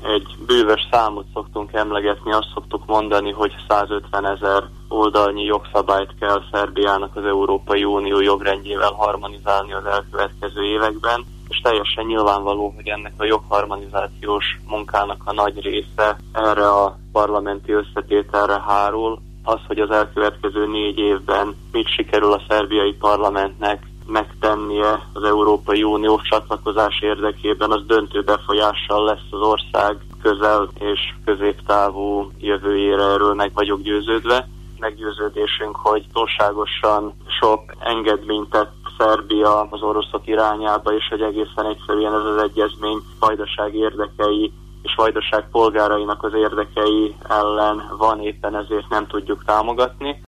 egy bővös számot szoktunk emlegetni, azt szoktuk mondani, hogy 150 000 oldalnyi jogszabályt kell Szerbiának az Európai Unió jogrendjével harmonizálni az elkövetkező években, és teljesen nyilvánvaló, hogy ennek a jogharmonizációs munkának a nagy része erre a parlamenti összetételre hárul. Az, hogy az elkövetkező 4 évben mit sikerül a szerbiai parlamentnek megtennie az Európai Unió csatlakozás érdekében, az döntő befolyással lesz az ország közel és középtávú jövőjére, erről meg vagyok győződve. Meggyőződésünk, hogy túlságosan sok engedményt tett Szerbia az oroszok irányába, és hogy egészen egyszerűen ez az egyezmény vajdaság érdekei és vajdaság polgárainak az érdekei ellen van, éppen ezért nem tudjuk támogatni.